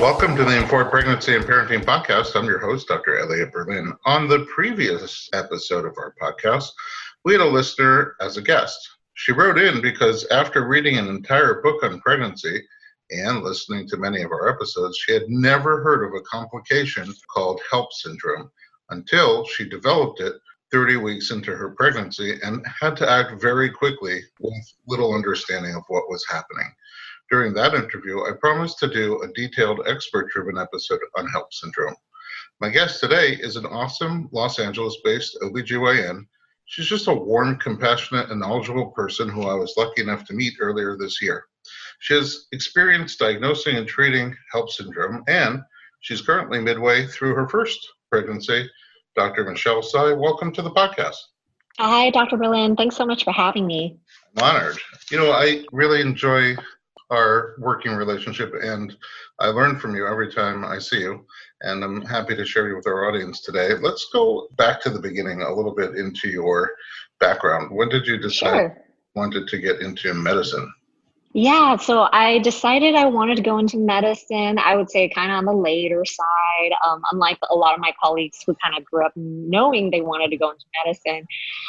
Welcome to the Informed Pregnancy and Parenting Podcast. I'm your host, Dr. Elliot Berlin. On the previous episode of our podcast, we had a listener as a guest. She wrote in because after reading an entire book on pregnancy and listening to many of our episodes, she had never heard of a complication called HELLP syndrome until she developed it 30 weeks into her pregnancy and had to act very quickly with little understanding of what was happening. During that interview, I promised to do a detailed expert-driven episode on HELLP syndrome. My guest today is an awesome Los Angeles-based OBGYN. She's just a warm, compassionate, and knowledgeable person who I was lucky enough to meet earlier this year. She has experience diagnosing and treating HELLP syndrome, and she's currently midway through her first pregnancy. Dr. Michelle Tsai, welcome to the podcast. Hi, Dr. Berlin. Thanks so much for having me. I'm honored. I really enjoy our working relationship, and I learn from you every time I see you, and I'm happy to share you with our audience today. Let's go back to the beginning a little bit into your background. When did you decide you wanted to get into medicine? Yeah, so I decided I wanted to go into medicine, I would say kind of on the later side. Unlike a lot of my colleagues who kind of grew up knowing they wanted to go into medicine,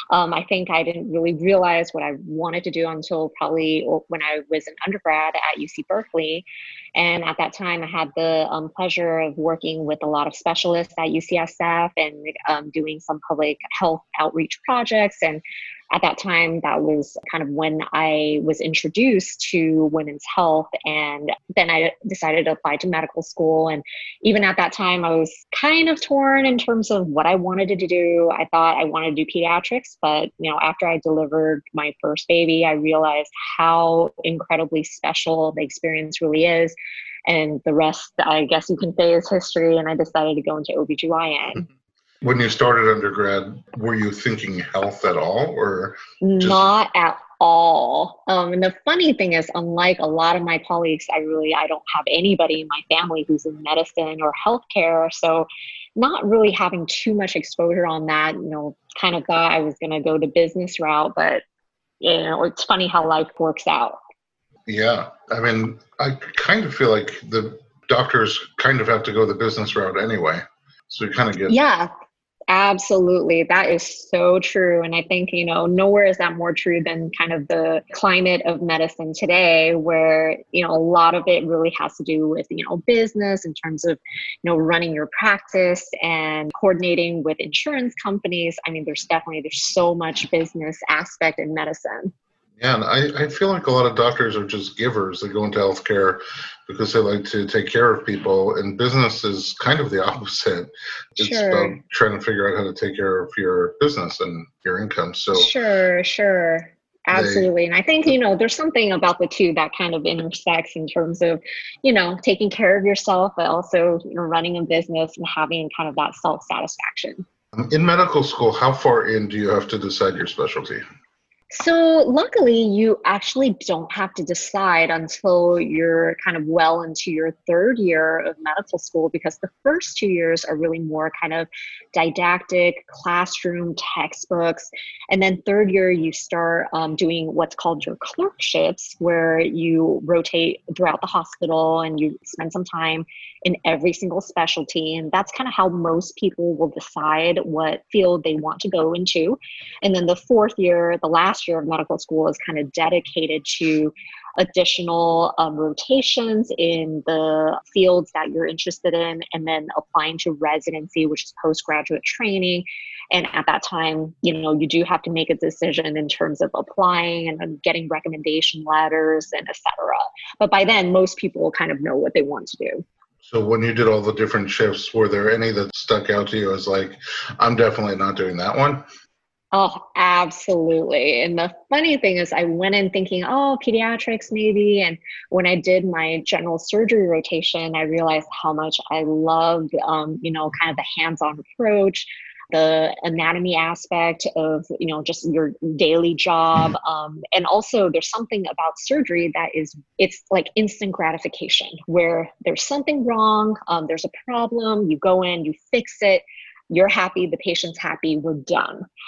I think I didn't really realize what I wanted to do until probably when I was an undergrad at UC Berkeley. And at that time, I had the pleasure of working with a lot of specialists at UCSF and doing some public health outreach projects. And at that time, that was kind of when I was introduced to women's health. And then I decided to apply to medical school. And even at that time, I was kind of torn in terms of what I wanted to do. I thought I wanted to do pediatrics, but after I delivered my first baby, I realized how incredibly special the experience really is. And the rest, I guess you can say, is history. And I decided to go into OBGYN. When you started undergrad, were you thinking health at all, or Not at all. And the funny thing is, unlike a lot of my colleagues, I don't have anybody in my family who's in medicine or healthcare. So not really having too much exposure on that, kind of thought I was going to go the business route, but it's funny how life works out. Yeah. I mean, I kind of feel like the doctors kind of have to go the business route anyway. So you kind of get... Yeah. Absolutely. That is so true. And I think, nowhere is that more true than kind of the climate of medicine today, where, a lot of it really has to do with, business in terms of, running your practice and coordinating with insurance companies. I mean, there's so much business aspect in medicine. Yeah, and I feel like a lot of doctors are just givers. They go into healthcare because they like to take care of people, and business is kind of the opposite. It's about trying to figure out how to take care of your business and your income. So Sure. Absolutely. And I think, there's something about the two that kind of intersects in terms of, taking care of yourself, but also, running a business and having kind of that self-satisfaction. In medical school, how far in do you have to decide your specialty? So luckily, you actually don't have to decide until you're kind of well into your third year of medical school, because the first 2 years are really more kind of didactic, classroom, textbooks. And then third year, you start doing what's called your clerkships, where you rotate throughout the hospital and you spend some time in every single specialty. And that's kind of how most people will decide what field they want to go into. And then the fourth year, the last year of medical school, is kind of dedicated to additional rotations in the fields that you're interested in, and then applying to residency, which is postgraduate training. And at that time, you do have to make a decision in terms of applying and then getting recommendation letters and et cetera. But by then, most people kind of know what they want to do. So when you did all the different shifts, were there any that stuck out to you as like, I'm definitely not doing that one? Oh, absolutely. And the funny thing is, I went in thinking, pediatrics maybe. And when I did my general surgery rotation, I realized how much I loved, kind of the hands-on approach, the anatomy aspect of, just your daily job. And also there's something about surgery that it's like instant gratification, where there's something wrong, there's a problem, you go in, you fix it, you're happy, the patient's happy, we're done.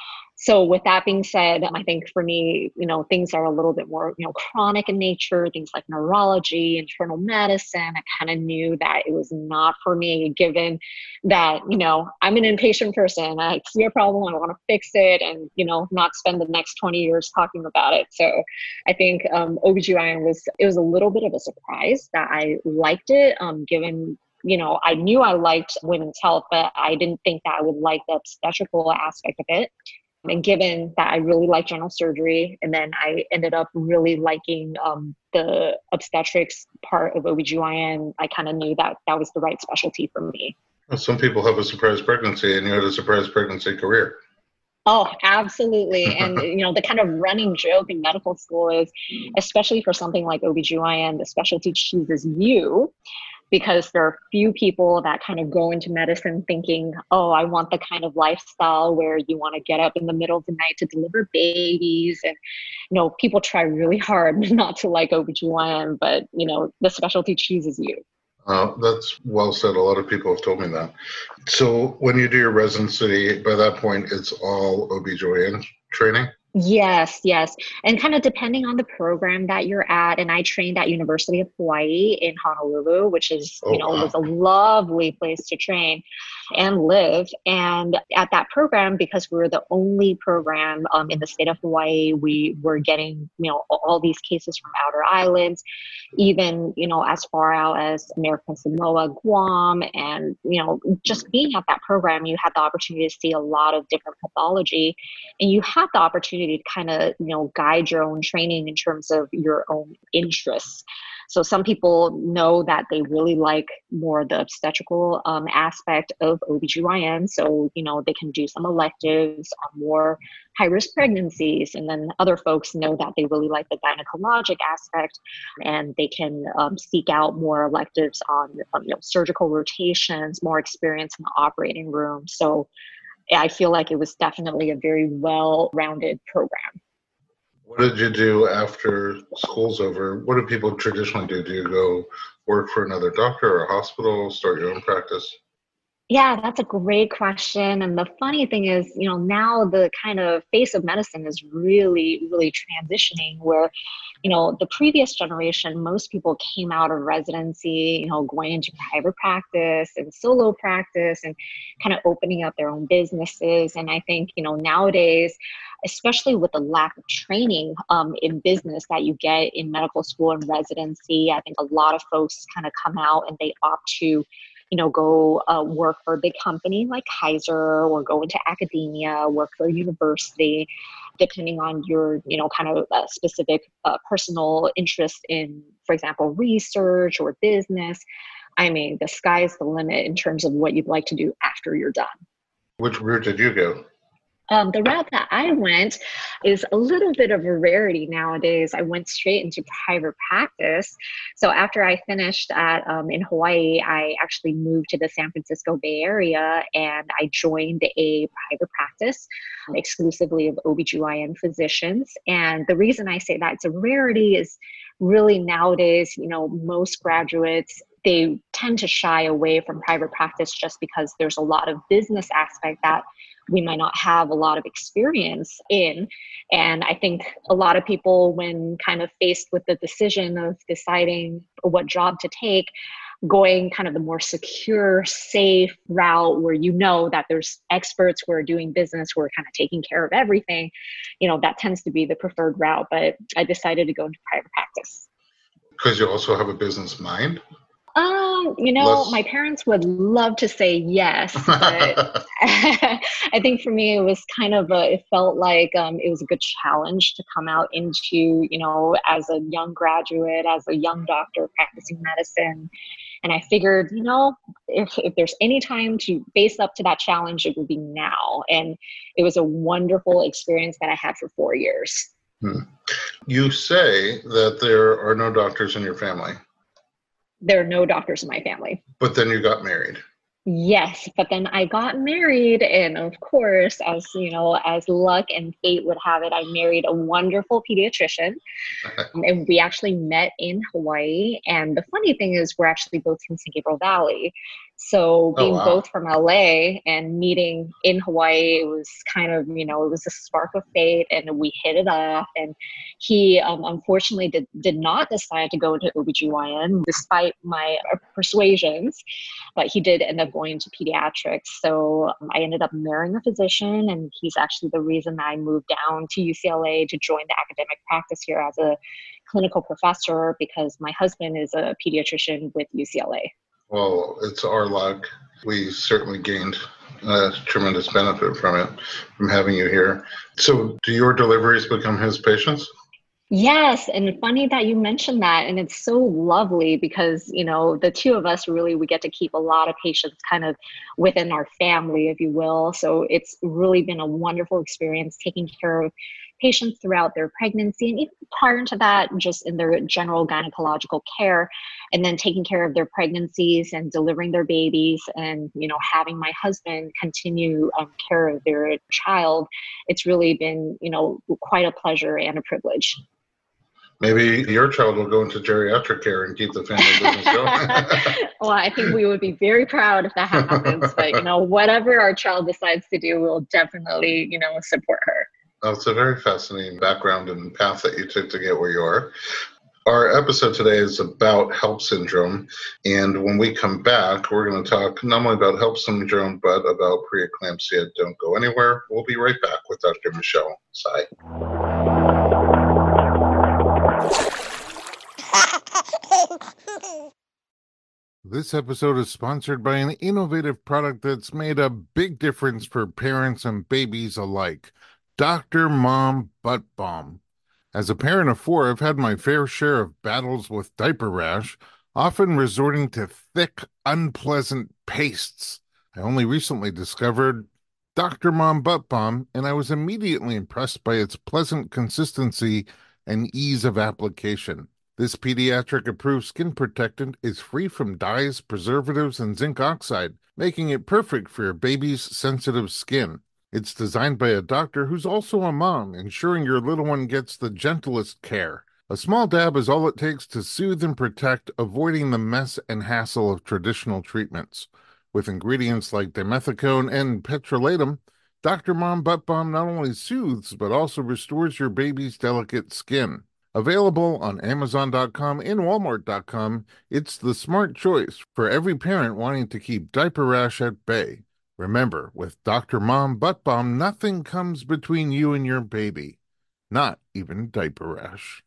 So with that being said, I think for me, things are a little bit more, chronic in nature, things like neurology, internal medicine. I kind of knew that it was not for me, given that, I'm an impatient person. I see a problem, I want to fix it and, not spend the next 20 years talking about it. So I think OBGYN was a little bit of a surprise that I liked it, given I knew I liked women's health, but I didn't think that I would like the obstetrical aspect of it. And given that I really like general surgery, and then I ended up really liking the obstetrics part of OBGYN, I kind of knew that that was the right specialty for me. Well, some people have a surprise pregnancy, and you had a surprise pregnancy career. Oh, absolutely. And, the kind of running joke in medical school is, especially for something like OBGYN, the specialty chooses you, because there are few people that kind of go into medicine thinking, oh, I want the kind of lifestyle where you want to get up in the middle of the night to deliver babies. And, people try really hard not to like OBGYN, but, the specialty chooses you. That's well said. A lot of people have told me that. So when you do your residency, by that point, it's all OBGYN training? Yes. And kind of depending on the program that you're at. And I trained at University of Hawaii in Honolulu, which is, was a lovely place to train and live. And at that program, because we were the only program in the state of Hawaii, we were getting, all these cases from outer islands, even, as far out as American Samoa, Guam. And, just being at that program, you had the opportunity to see a lot of different pathology, and you had the opportunity to kind of, guide your own training in terms of your own interests. So some people know that they really like more the obstetrical aspect of OBGYN. So, they can do some electives on more high-risk pregnancies. And then other folks know that they really like the gynecologic aspect, and they can seek out more electives on surgical rotations, more experience in the operating room. So I feel like it was definitely a very well-rounded program. What did you do after school's over? What do people traditionally do? Do you go work for another doctor or a hospital, start your own practice? Yeah, that's a great question. And the funny thing is, now the kind of face of medicine is really, really transitioning where, the previous generation, most people came out of residency, going into private practice and solo practice and kind of opening up their own businesses. And I think, nowadays, especially with the lack of training in business that you get in medical school and residency, I think a lot of folks kind of come out and they opt to go work for a big company like Kaiser, or go into academia, work for a university, depending on your, kind of specific personal interest in, for example, research or business. I mean, the sky's the limit in terms of what you'd like to do after you're done. Which route did you go? The route that I went is a little bit of a rarity nowadays. I went straight into private practice. So after I finished in Hawaii, I actually moved to the San Francisco Bay Area, and I joined a private practice exclusively of OBGYN physicians. And the reason I say that it's a rarity is really nowadays, most graduates, they tend to shy away from private practice just because there's a lot of business aspect that we might not have a lot of experience in. And I think a lot of people, when kind of faced with the decision of deciding what job to take, going kind of the more secure, safe route where that there's experts who are doing business, who are kind of taking care of everything, that tends to be the preferred route. But I decided to go into private practice. Because you also have a business mind? My parents would love to say yes, but I think for me, it was kind of it felt like it was a good challenge to come out into, as a young graduate, as a young doctor practicing medicine. And I figured, if there's any time to face up to that challenge, it would be now. And it was a wonderful experience that I had for 4 years. You say that there are no doctors in your family. There are no doctors in my family. But then you got married. Yes, but then I got married, and of course, as as luck and fate would have it, I married a wonderful pediatrician, and we actually met in Hawaii. And the funny thing is, we're actually both from San Gabriel Valley, So Oh, being wow. both from LA and meeting in Hawaii, it was kind of, it was a spark of fate and we hit it off. And he unfortunately did not decide to go into OBGYN despite my persuasions, but he did end up going to pediatrics. So I ended up marrying a physician, and he's actually the reason I moved down to UCLA to join the academic practice here as a clinical professor, because my husband is a pediatrician with UCLA. Well, it's our luck. We certainly gained tremendous benefit from it, from having you here. So, do your deliveries become his patients? Yes, and funny that you mentioned that. And it's so lovely because, the two of us really, we get to keep a lot of patients kind of within our family, if you will. So it's really been a wonderful experience taking care of patients throughout their pregnancy and even prior to that, just in their general gynecological care, and then taking care of their pregnancies and delivering their babies and, having my husband continue care of their child. It's really been, quite a pleasure and a privilege. Maybe your child will go into geriatric care and keep the family business going. Well, I think we would be very proud if that happens. But, whatever our child decides to do, we'll definitely, support her. Well, it's a very fascinating background and path that you took to get where you are. Our episode today is about HELLP syndrome. And when we come back, we're going to talk not only about HELLP syndrome, but about preeclampsia. Don't go anywhere. We'll be right back with Dr. Michelle Tsai. This episode is sponsored by an innovative product that's made a big difference for parents and babies alike. Dr. Mom Butt Balm. As a parent of 4, I've had my fair share of battles with diaper rash, often resorting to thick, unpleasant pastes. I only recently discovered Dr. Mom Butt Balm, and I was immediately impressed by its pleasant consistency and ease of application. This pediatric-approved skin protectant is free from dyes, preservatives, and zinc oxide, making it perfect for your baby's sensitive skin. It's designed by a doctor who's also a mom, ensuring your little one gets the gentlest care. A small dab is all it takes to soothe and protect, avoiding the mess and hassle of traditional treatments. With ingredients like dimethicone and petrolatum, Dr. Mom Butt Balm not only soothes, but also restores your baby's delicate skin. Available on Amazon.com and Walmart.com, it's the smart choice for every parent wanting to keep diaper rash at bay. Remember, with Dr. Mom Butt Balm, nothing comes between you and your baby, not even diaper rash.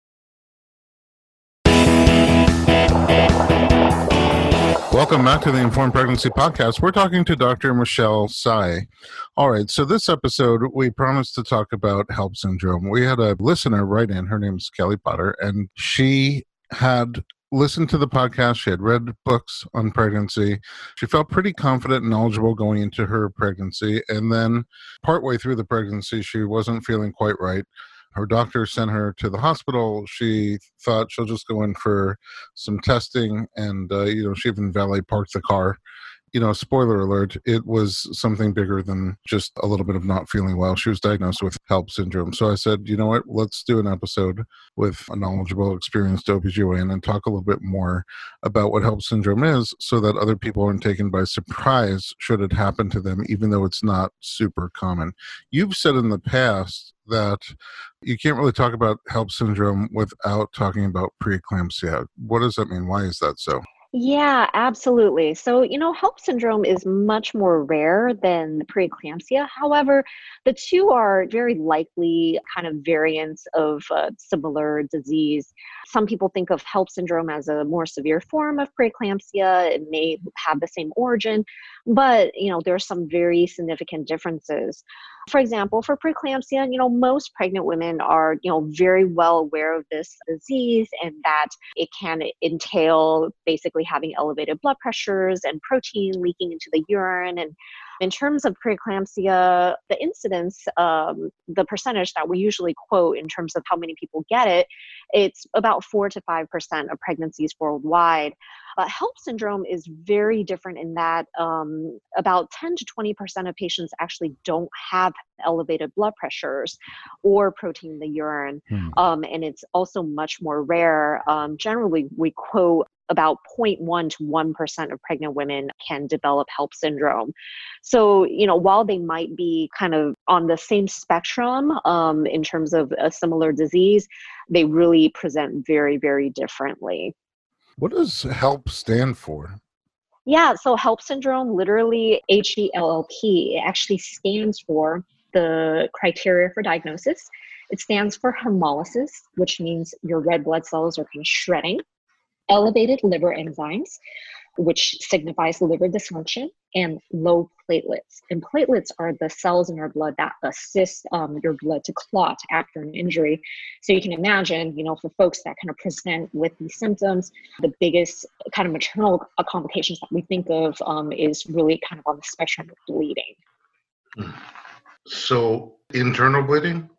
Welcome back to the Informed Pregnancy Podcast. We're talking to Dr. Michelle Tsai. All right, so this episode, we promised to talk about HELLP syndrome. We had a listener write in, her name's Kelly Potter, and she had listened to the podcast. She had read books on pregnancy. She felt pretty confident and knowledgeable going into her pregnancy. And then partway through the pregnancy, she wasn't feeling quite right. Her doctor sent her to the hospital. She thought she'll just go in for some testing. And, she even valet parked the car. Spoiler alert, it was something bigger than just a little bit of not feeling well. She was diagnosed with HELLP syndrome. So I said, you know what, let's do an episode with a knowledgeable, experienced OBGYN and talk a little bit more about what HELLP syndrome is so that other people aren't taken by surprise should it happen to them, even though it's not super common. You've said in the past that you can't really talk about HELLP syndrome without talking about preeclampsia. What does that mean? Why is that so? Yeah, absolutely. So, HELLP syndrome is much more rare than preeclampsia. However, the two are very likely kind of variants of similar disease. Some people think of HELLP syndrome as a more severe form of preeclampsia. It may have the same origin, but, there are some very significant differences. For example, for preeclampsia, most pregnant women are, very well aware of this disease and that it can entail basically having elevated blood pressures and protein leaking into the urine. And in terms of preeclampsia, the incidence, the percentage that we usually quote in terms of how many people get it, it's about 4 to 5% of pregnancies worldwide. But HELLP syndrome is very different in that about 10 to 20% of patients actually don't have elevated blood pressures or protein in the urine. And it's also much more rare. Generally, we quote about 0.1 to 1% of pregnant women can develop HELLP syndrome. So, while they might be kind of on the same spectrum in terms of a similar disease, they really present very, very differently. What does HELP stand for? Yeah, so HELLP syndrome, literally HELLP, it actually stands for the criteria for diagnosis. It stands for hemolysis, which means your red blood cells are kind of shredding, elevated liver enzymes, which signifies liver dysfunction, and low platelets. And platelets are the cells in our blood that assist your blood to clot after an injury. So you can imagine, for folks that kind of present with these symptoms, the biggest kind of maternal complications that we think of is really kind of on the spectrum of bleeding. So internal bleeding?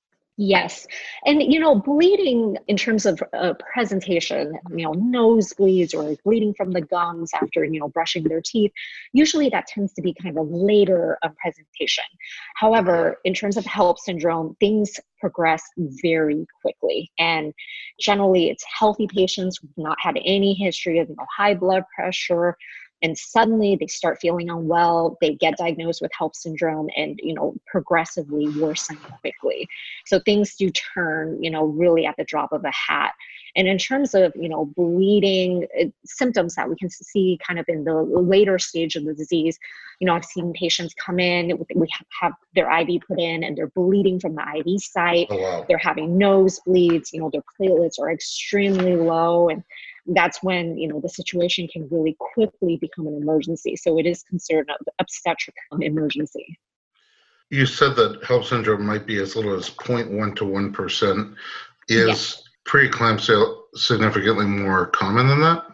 Yes. And, bleeding in terms of presentation, nosebleeds or bleeding from the gums after, brushing their teeth, usually that tends to be kind of a later presentation. However, in terms of HELLP syndrome, things progress very quickly. And generally, it's healthy patients who've not had any history of high blood pressure, and suddenly they start feeling unwell, they get diagnosed with HELLP syndrome and, progressively worsen quickly. So things do turn, really at the drop of a hat. And in terms of, bleeding symptoms that we can see kind of in the later stage of the disease, I've seen patients come in, we have their IV put in and they're bleeding from the IV site. Oh, wow. They're having nosebleeds, their platelets are extremely low. And that's when, the situation can really quickly become an emergency. So it is considered an obstetric emergency. You said that HELLP syndrome might be as little as 0.1 to 1%. Is preeclampsia significantly more common than that?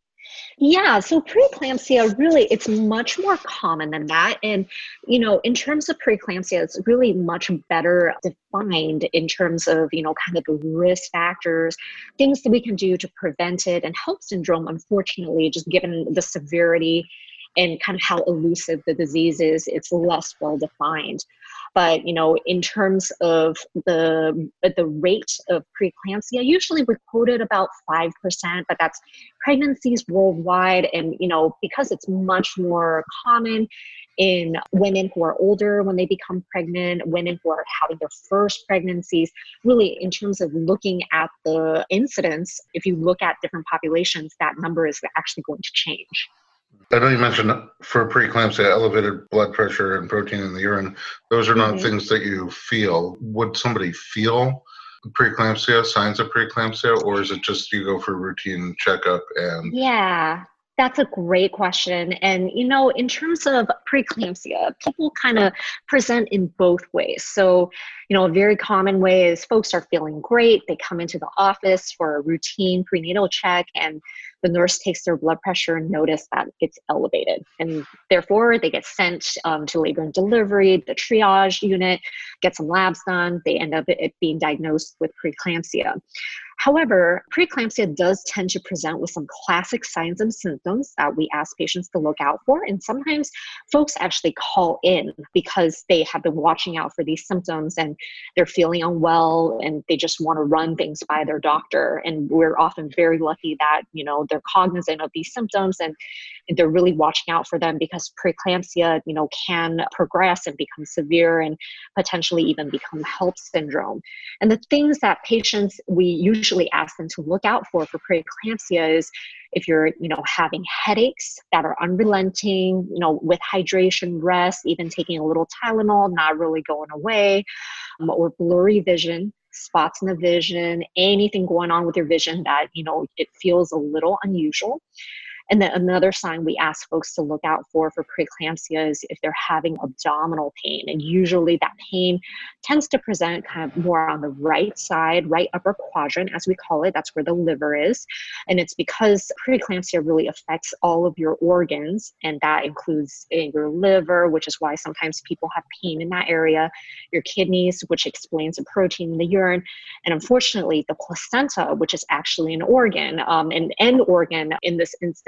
Yeah, so preeclampsia, really, it's much more common than that. And, in terms of preeclampsia, it's really much better defined in terms of, kind of the risk factors, things that we can do to prevent it. And HELLP syndrome, unfortunately, just given the severity and kind of how elusive the disease is, it's less well defined. But, in terms of the rate of preeclampsia, usually we quoted about 5%, but that's pregnancies worldwide. And, because it's much more common in women who are older when they become pregnant, women who are having their first pregnancies, really in terms of looking at the incidence, if you look at different populations, that number is actually going to change. I know you mentioned for preeclampsia, elevated blood pressure and protein in the urine. Those are not things that you feel. Would somebody feel preeclampsia, signs of preeclampsia, or is it just you go for routine checkup? And yeah, that's a great question. And, in terms of preeclampsia, people kind of present in both ways. So, a very common way is folks are feeling great. They come into the office for a routine prenatal check, and the nurse takes their blood pressure and notice that it's elevated. And therefore, they get sent to labor and delivery, the triage unit, get some labs done. They end up being diagnosed with preeclampsia. However, preeclampsia does tend to present with some classic signs and symptoms that we ask patients to look out for. And sometimes folks actually call in because they have been watching out for these symptoms and they're feeling unwell and they just want to run things by their doctor. And we're often very lucky that, they're cognizant of these symptoms and they're really watching out for them, because preeclampsia, can progress and become severe and potentially even become HELLP syndrome. And the things that patients, we usually ask them to look out for preeclampsia is if you're, having headaches that are unrelenting, with hydration, rest, even taking a little Tylenol, not really going away, or blurry vision, spots in the vision, anything going on with your vision that, it feels a little unusual. And then another sign we ask folks to look out for preeclampsia is if they're having abdominal pain. And usually that pain tends to present kind of more on the right side, right upper quadrant, as we call it. That's where the liver is. And it's because preeclampsia really affects all of your organs. And that includes your liver, which is why sometimes people have pain in that area, your kidneys, which explains the protein in the urine. And unfortunately, the placenta, which is actually an organ, an end organ in this instance,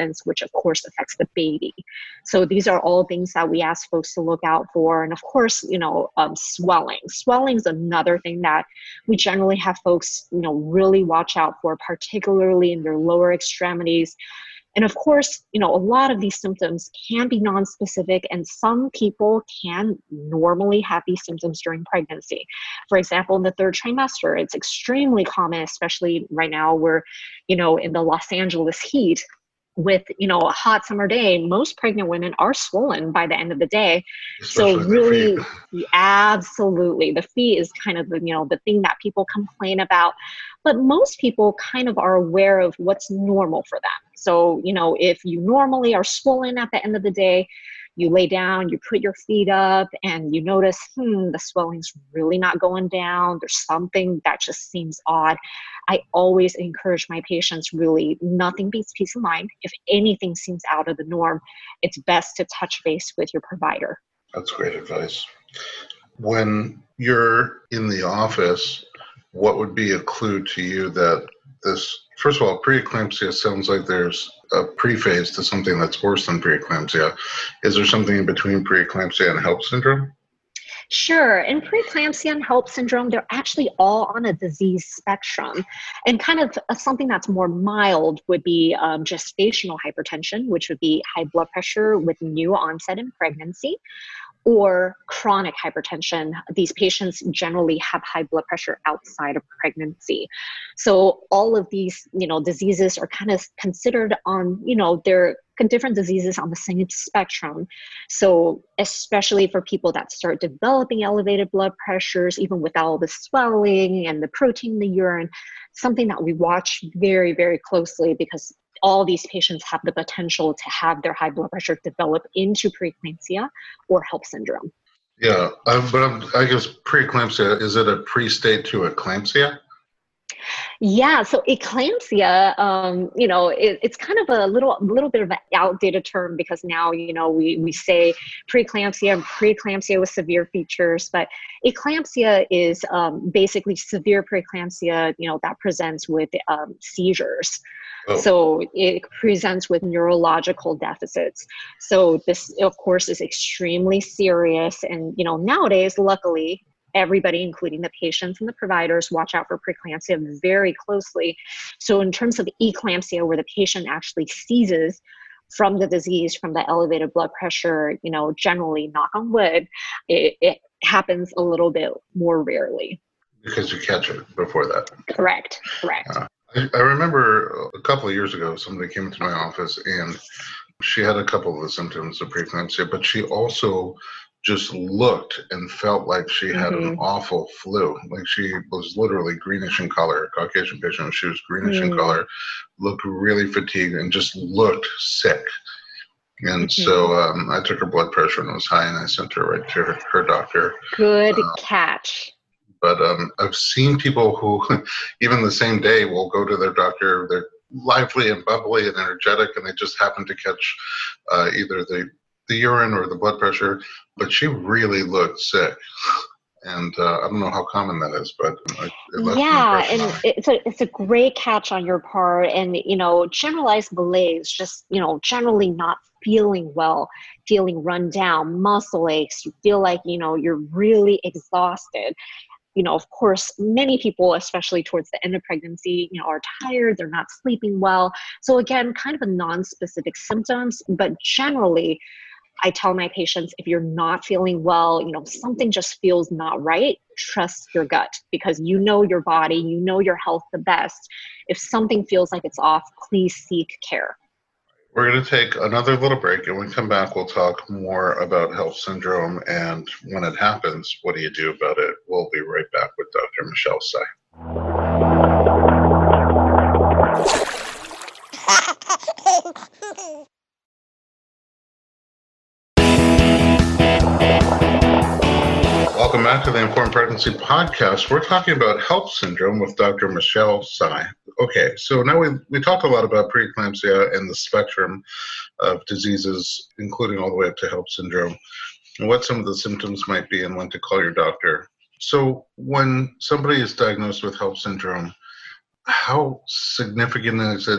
infants, which of course affects the baby. So these are all things that we ask folks to look out for. And of course, swelling. Swelling is another thing that we generally have folks, really watch out for, particularly in their lower extremities. And of course, a lot of these symptoms can be nonspecific, and some people can normally have these symptoms during pregnancy. For example, in the third trimester, it's extremely common, especially right now we're, in the Los Angeles heat with, a hot summer day. Most pregnant women are swollen by the end of the day. Especially so really, absolutely, the feet is kind of the thing that people complain about. But most people kind of are aware of what's normal for them. So, if you normally are swollen at the end of the day, you lay down, you put your feet up, and you notice, the swelling's really not going down. There's something that just seems odd. I always encourage my patients, really, nothing beats peace of mind. If anything seems out of the norm, it's best to touch base with your provider. That's great advice. When you're in the office, what would be a clue to you that this, first of all, preeclampsia sounds like there's a pre-phase to something that's worse than preeclampsia. Is there something in between preeclampsia and HELLP syndrome? Sure. In preeclampsia and HELLP syndrome, they're actually all on a disease spectrum. And kind of something that's more mild would be gestational hypertension, which would be high blood pressure with new onset in pregnancy, or chronic hypertension. These patients generally have high blood pressure outside of pregnancy. So all of these, diseases are kind of considered on, they're different diseases on the same spectrum. So especially for people that start developing elevated blood pressures, even without all the swelling and the protein in the urine, something that we watch very, very closely, because all these patients have the potential to have their high blood pressure develop into preeclampsia or HELLP syndrome. Yeah, but I guess preeclampsia, is it a pre-state to eclampsia? Yeah, so eclampsia, it's kind of a little bit of an outdated term, because now, we say preeclampsia and preeclampsia with severe features, but eclampsia is basically severe preeclampsia, that presents with seizures. Oh. So it presents with neurological deficits. So this, of course, is extremely serious. And, nowadays, luckily, everybody, including the patients and the providers, watch out for preeclampsia very closely. So in terms of eclampsia, where the patient actually seizes from the disease, from the elevated blood pressure, generally, knock on wood, it happens a little bit more rarely. Because you catch it before that. Correct. I remember a couple of years ago, somebody came into my office and she had a couple of the symptoms of preeclampsia, but she also just looked and felt like she had an awful flu. Like she was literally greenish in color, Caucasian patient. She was greenish in color, looked really fatigued, and just looked sick. And so I took her blood pressure and it was high, and I sent her right to her doctor. Good catch. But I've seen people who, even the same day, will go to their doctor. They're lively and bubbly and energetic, and they just happen to catch either the urine or the blood pressure. But she really looked sick. And I don't know how common that is, but it left an impression on me. It's a great catch on your part. And, generalized malaise, just, generally not feeling well, feeling run down, muscle aches, you feel like, you're really exhausted. Of course, many people, especially towards the end of pregnancy, are tired, they're not sleeping well. So again, kind of a non-specific symptoms, but generally, I tell my patients, if you're not feeling well, something just feels not right, trust your gut, because your body, your health the best. If something feels like it's off, please seek care. We're going to take another little break, and when we come back, we'll talk more about HELLP syndrome, and when it happens, what do you do about it? We'll be right back with Dr. Michelle Tsai. Welcome back to the Informed Pregnancy Podcast. We're talking about HELLP syndrome with Dr. Michelle Tsai. Okay, so now we talked a lot about preeclampsia and the spectrum of diseases, including all the way up to HELLP syndrome, and what some of the symptoms might be and when to call your doctor. So when somebody is diagnosed with HELLP syndrome, how significant is it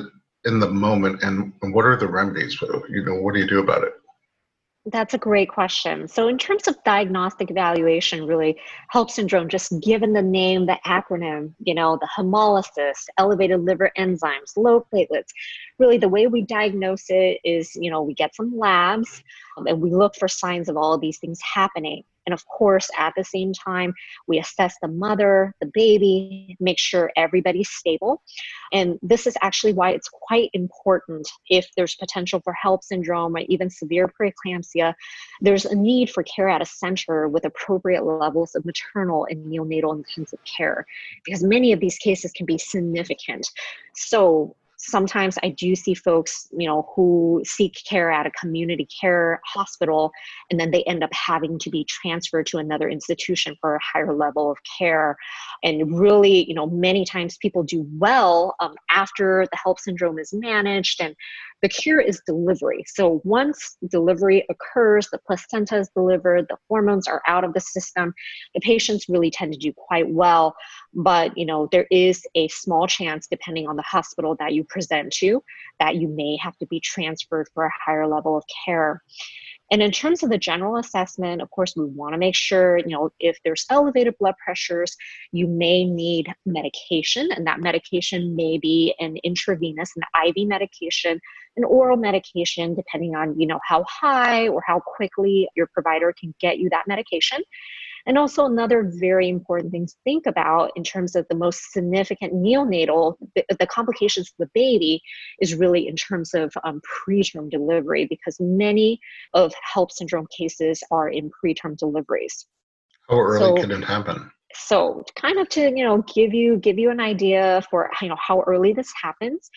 in the moment, and what are the remedies? What do you do about it? That's a great question. So in terms of diagnostic evaluation, really, HELLP syndrome, just given the name, the acronym, the hemolysis, elevated liver enzymes, low platelets, really the way we diagnose it is, we get some labs and we look for signs of all of these things happening. And of course, at the same time, we assess the mother, the baby, make sure everybody's stable. And this is actually why it's quite important if there's potential for HELLP syndrome or even severe preeclampsia. There's a need for care at a center with appropriate levels of maternal and neonatal intensive care, because many of these cases can be significant. So sometimes I do see folks, who seek care at a community care hospital, and then they end up having to be transferred to another institution for a higher level of care. And really, many times people do well after the HELLP syndrome is managed, and the cure is delivery. So once delivery occurs, the placenta is delivered, the hormones are out of the system, the patients really tend to do quite well. But, there is a small chance, depending on the hospital that you present to, that you may have to be transferred for a higher level of care. And in terms of the general assessment, of course, we want to make sure, if there's elevated blood pressures, you may need medication, and that medication may be an intravenous, an IV medication, an oral medication, depending on, how high or how quickly your provider can get you that medication. And also another very important thing to think about in terms of the most significant neonatal, the complications of the baby is really in terms of preterm delivery, because many of HELLP syndrome cases are in preterm deliveries. How early can it happen? So kind of to, give you an idea for, how early this happens.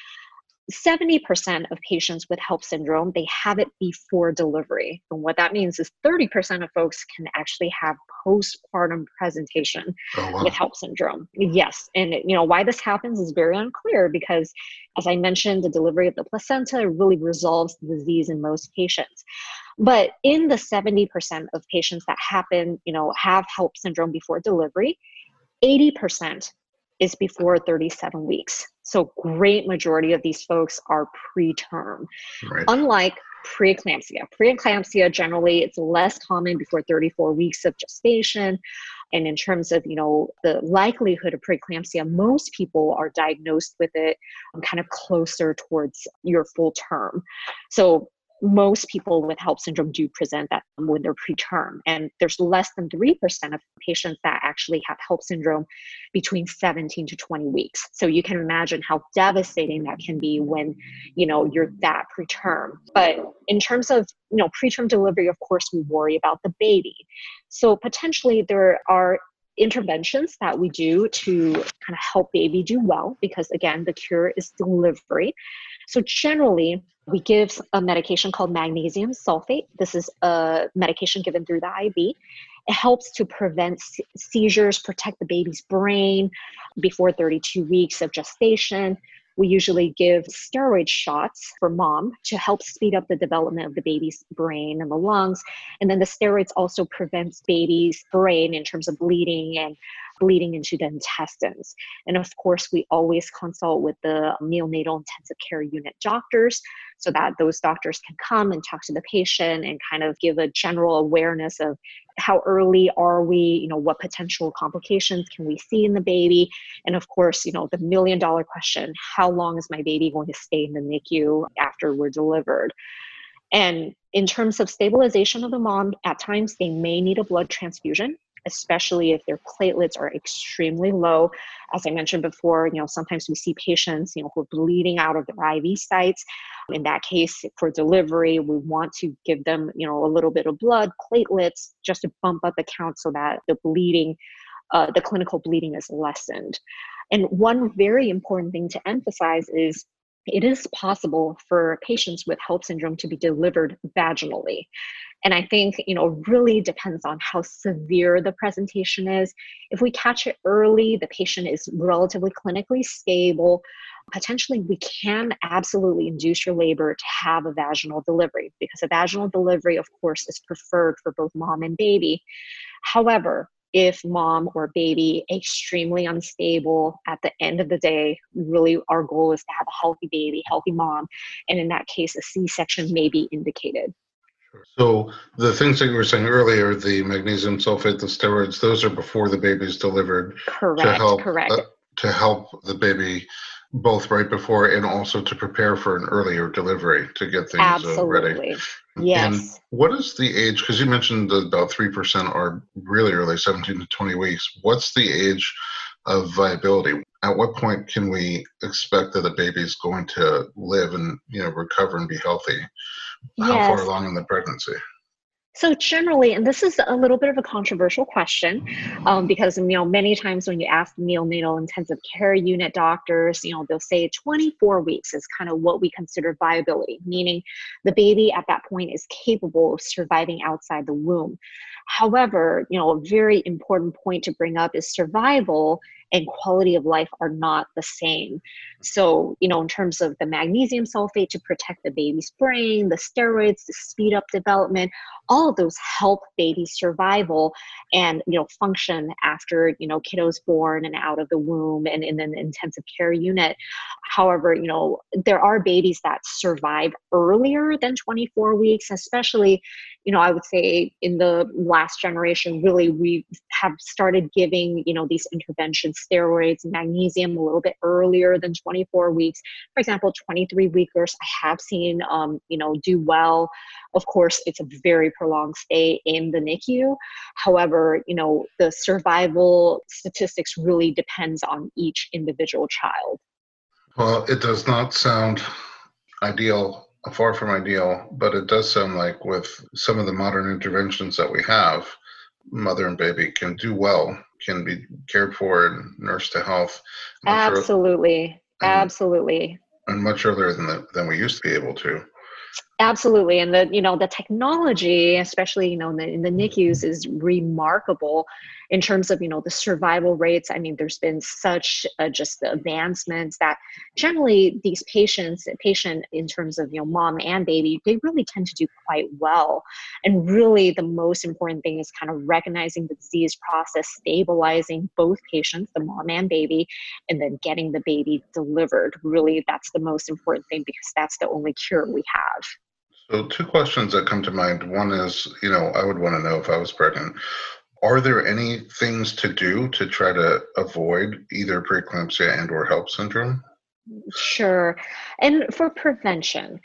70% of patients with HELLP syndrome, they have it before delivery. And what that means is 30% of folks can actually have postpartum presentation with HELLP syndrome. Yes. And why this happens is very unclear, because as I mentioned, the delivery of the placenta really resolves the disease in most patients. But in the 70% of patients that have HELLP syndrome before delivery, 80% is before 37 weeks. So great majority of these folks are preterm. Right. Unlike preeclampsia. Preeclampsia, generally, it's less common before 34 weeks of gestation. And in terms of, the likelihood of preeclampsia, most people are diagnosed with it kind of closer towards your full term. So most people with HELLP syndrome do present that when they're preterm. And there's less than 3% of patients that actually have HELLP syndrome between 17 to 20 weeks. So you can imagine how devastating that can be when, you're that preterm. But in terms of, preterm delivery, of course, we worry about the baby. So potentially there are interventions that we do to kind of help baby do well, because again, the cure is delivery. So generally, we give a medication called magnesium sulfate. This is a medication given through the IV. It helps to prevent seizures, protect the baby's brain before 32 weeks of gestation. We usually give steroid shots for mom to help speed up the development of the baby's brain and the lungs. And then the steroids also prevents baby's brain in terms of bleeding and bleeding into the intestines. And of course, we always consult with the neonatal intensive care unit doctors so that those doctors can come and talk to the patient and kind of give a general awareness of how early are we, what potential complications can we see in the baby? And of course, the $1 million question, how long is my baby going to stay in the NICU after we're delivered? And in terms of stabilization of the mom, at times they may need a blood transfusion, especially if their platelets are extremely low. As I mentioned before, sometimes we see patients, who are bleeding out of their IV sites. In that case, for delivery, we want to give them, a little bit of blood, platelets, just to bump up the count so that the bleeding, the clinical bleeding is lessened. And one very important thing to emphasize is it is possible for patients with HELLP syndrome to be delivered vaginally. And I think, really depends on how severe the presentation is. If we catch it early, the patient is relatively clinically stable, potentially we can absolutely induce your labor to have a vaginal delivery, because a vaginal delivery, of course, is preferred for both mom and baby. However, if mom or baby extremely unstable, at the end of the day, really our goal is to have a healthy baby, healthy mom. And in that case, a C-section may be indicated. So the things that you were saying earlier, the magnesium sulfate, the steroids, those are before the baby's delivered Correct. to help the baby both right before and also to prepare for an earlier delivery to get things ready. Yes. And what is the age? Because you mentioned that about 3% are really early, 17 to 20 weeks. What's the age of viability? At what point can we expect that a baby's going to live and recover and be healthy? How far along in the pregnancy? So generally, and this is a little bit of a controversial question, because many times when you ask neonatal intensive care unit doctors, they'll say 24 weeks is kind of what we consider viability, meaning the baby at that point is capable of surviving outside the womb. However, a very important point to bring up is survival and quality of life are not the same. So, in terms of the magnesium sulfate to protect the baby's brain, the steroids to speed up development, all of those help baby's survival and, function after, kiddo's born and out of the womb and in an intensive care unit. However, there are babies that survive earlier than 24 weeks, especially, I would say in the last generation, really, we have started giving, these interventions, steroids, magnesium a little bit earlier than 24 weeks. For example, 23-weekers I have seen, do well. Of course, it's a very prolonged stay in the NICU. However, the survival statistics really depends on each individual child. Well, it does not sound ideal, far from ideal, but it does sound like with some of the modern interventions that we have, mother and baby can do well, can be cared for and nursed to health. Absolutely. And much earlier than we used to be able to. Absolutely. And the technology, especially, in the NICUs is remarkable in terms of, the survival rates. I mean, there's been such just the advancements that generally these patient in terms of, mom and baby, they really tend to do quite well. And really the most important thing is kind of recognizing the disease process, stabilizing both patients, the mom and baby, and then getting the baby delivered. Really, that's the most important thing because that's the only cure we have. So 2 questions that come to mind. One is, I would want to know if I was pregnant, are there any things to do to try to avoid either preeclampsia and or HELLP syndrome? Sure. And for prevention,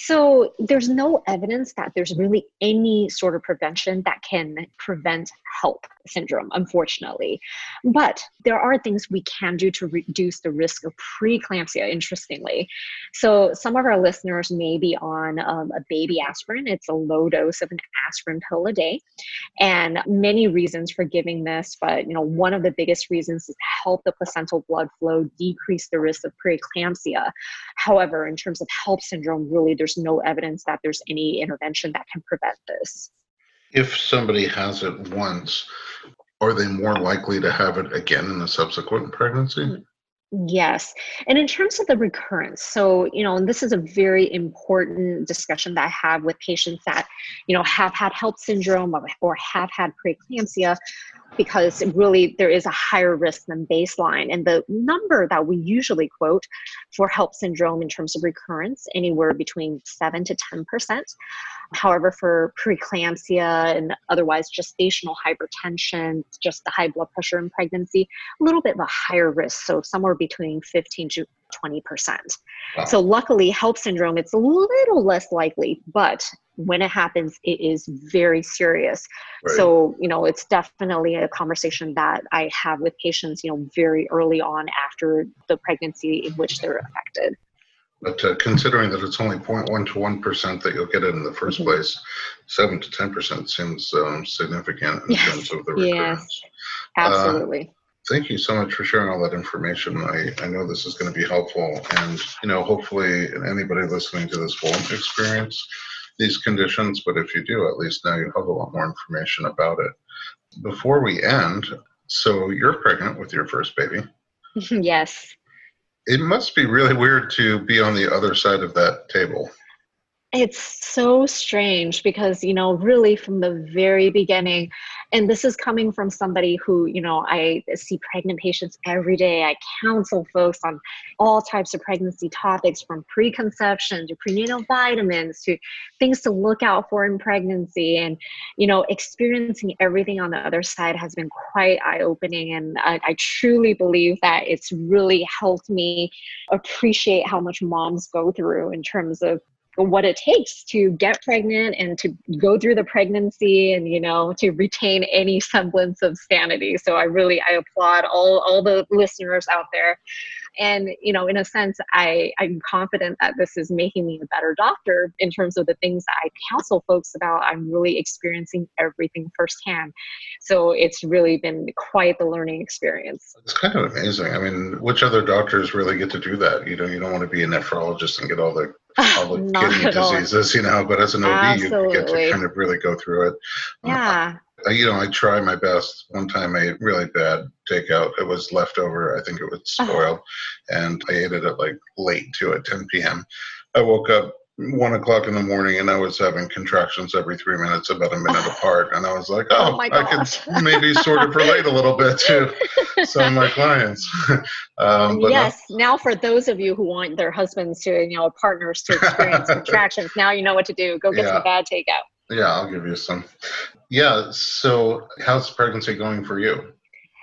so there's no evidence that there's really any sort of prevention that can prevent HELLP syndrome, unfortunately. But there are things we can do to reduce the risk of preeclampsia, interestingly. So some of our listeners may be on a baby aspirin. It's a low dose of an aspirin pill a day. And many reasons for giving this, but one of the biggest reasons is to help the placental blood flow, decrease the risk of preeclampsia. However, in terms of HELLP syndrome, really there's no evidence that there's any intervention that can prevent this. If somebody has it once, are they more likely to have it again in a subsequent pregnancy? Yes. And in terms of the recurrence, so, and this is a very important discussion that I have with patients that, have had HELLP syndrome or have had preeclampsia, because really there is a higher risk than baseline. And the number that we usually quote for HELLP syndrome in terms of recurrence, anywhere between 7 to 10%. However, for preeclampsia and otherwise gestational hypertension, just the high blood pressure in pregnancy, a little bit of a higher risk. So somewhere between 15 to 20%. Wow. So luckily, HELLP syndrome, it's a little less likely, but when it happens, it is very serious. Right. So, it's definitely a conversation that I have with patients, very early on after the pregnancy in which they're affected. But considering that it's only 0.1 to 1% that you'll get it in the first place, 7 to 10% seems significant in terms of the recurrence. Yes, absolutely. Thank you so much for sharing all that information. I know this is going to be helpful, and hopefully anybody listening to this won't experience these conditions, but if you do, at least now you have a lot more information about it. Before we end, so you're pregnant with your first baby. Yes. It must be really weird to be on the other side of that table. It's so strange because, really from the very beginning, And this is coming from somebody who, I see pregnant patients every day. I counsel folks on all types of pregnancy topics, from preconception to prenatal vitamins to things to look out for in pregnancy. And, experiencing everything on the other side has been quite eye-opening. And I truly believe that it's really helped me appreciate how much moms go through in terms of what it takes to get pregnant and to go through the pregnancy and, to retain any semblance of sanity. So I applaud all the listeners out there. And, in a sense, I'm confident that this is making me a better doctor in terms of the things that I counsel folks about. I'm really experiencing everything firsthand. So it's really been quite the learning experience. It's kind of amazing. I mean, which other doctors really get to do that? You don't want to be a nephrologist and get all the kidney diseases, but as an OB, Absolutely. you get to kind of really go through it. Yeah. I try my best. One time I ate really bad takeout. It was leftover. I think it was spoiled. And I ate it at late too, at 10 p.m. I woke up 1 o'clock in the morning and I was having contractions every 3 minutes, about a minute apart. And I was like, I could maybe sort of relate a little bit to some of my clients. Yes. Now, for those of you who want their husbands to, partners to experience contractions, now you know what to do. Go get some bad takeout. Yeah, I'll give you some. Yeah. So how's pregnancy going for you?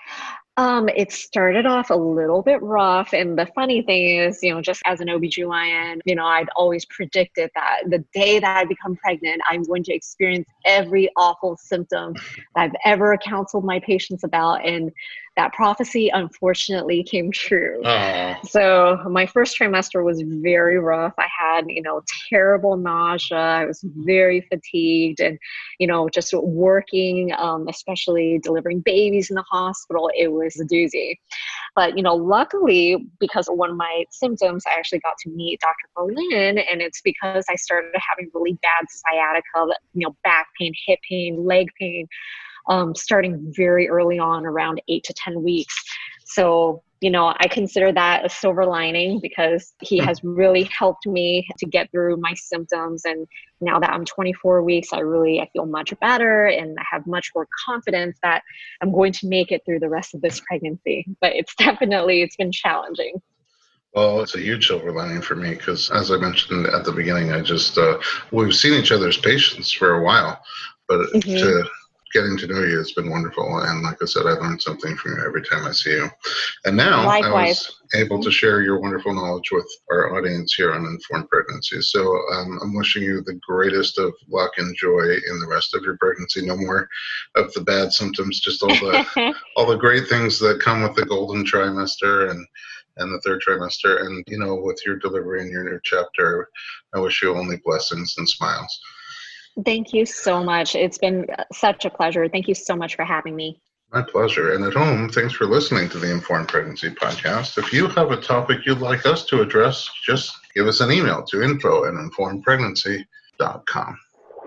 It started off a little bit rough. And the funny thing is, just as an OBGYN, I'd always predicted that the day that I become pregnant, I'm going to experience every awful symptom that I've ever counseled my patients about. And that prophecy unfortunately came true. So my first trimester was very rough. I had, terrible nausea. I was very fatigued and, just working, especially delivering babies in the hospital, it was a doozy. But, luckily, because of one of my symptoms, I actually got to meet Dr. Berlin, and it's because I started having really bad sciatica, back pain, hip pain, leg pain, starting very early on, around 8 to 10 weeks. So, I consider that a silver lining because he has really helped me to get through my symptoms. And now that I'm 24 weeks, I feel much better and I have much more confidence that I'm going to make it through the rest of this pregnancy. But it's been challenging. Well, it's a huge silver lining for me because, as I mentioned at the beginning, we've seen each other's patients for a while, but getting to know you has been wonderful. And like I said, I learned something from you every time I see you. And now Likewise. I was able to share your wonderful knowledge with our audience here on Informed Pregnancy. So I'm wishing you the greatest of luck and joy in the rest of your pregnancy. No more of the bad symptoms, just all the great things that come with the golden trimester and the third trimester. And, with your delivery and your new chapter, I wish you only blessings and smiles. Thank you so much. It's been such a pleasure. Thank you so much for having me. My pleasure. And at home, thanks for listening to the Informed Pregnancy Podcast. If you have a topic you'd like us to address, just give us an email to info@informedpregnancy.com.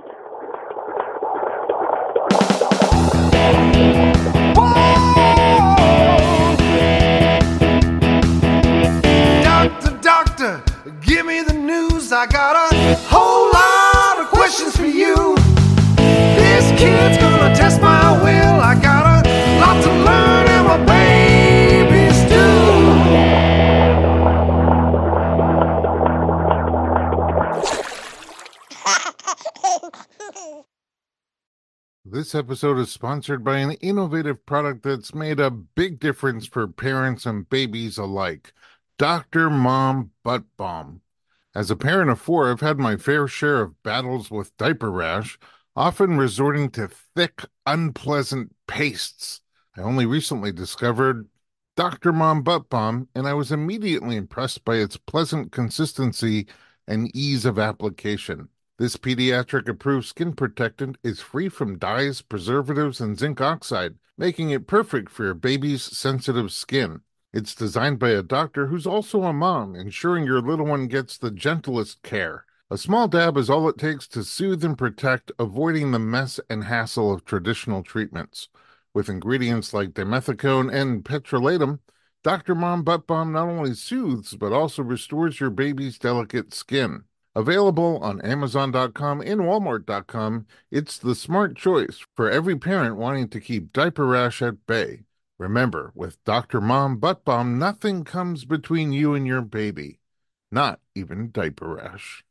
Doctor, give me the news. I got a whole lot of questions for you. This kid's gonna test my will. I got a lot to learn and my babies do. This episode is sponsored by an innovative product that's made a big difference for parents and babies alike. Dr. Mom Butt Balm. As a parent of 4, I've had my fair share of battles with diaper rash, often resorting to thick, unpleasant pastes. I only recently discovered Dr. Mom Butt Balm, and I was immediately impressed by its pleasant consistency and ease of application. This pediatric-approved skin protectant is free from dyes, preservatives, and zinc oxide, making it perfect for your baby's sensitive skin. It's designed by a doctor who's also a mom, ensuring your little one gets the gentlest care. A small dab is all it takes to soothe and protect, avoiding the mess and hassle of traditional treatments. With ingredients like dimethicone and petrolatum, Dr. Mom Butt Balm not only soothes, but also restores your baby's delicate skin. Available on Amazon.com and Walmart.com, it's the smart choice for every parent wanting to keep diaper rash at bay. Remember, with Dr. Mom Butt Balm, nothing comes between you and your baby, not even diaper rash.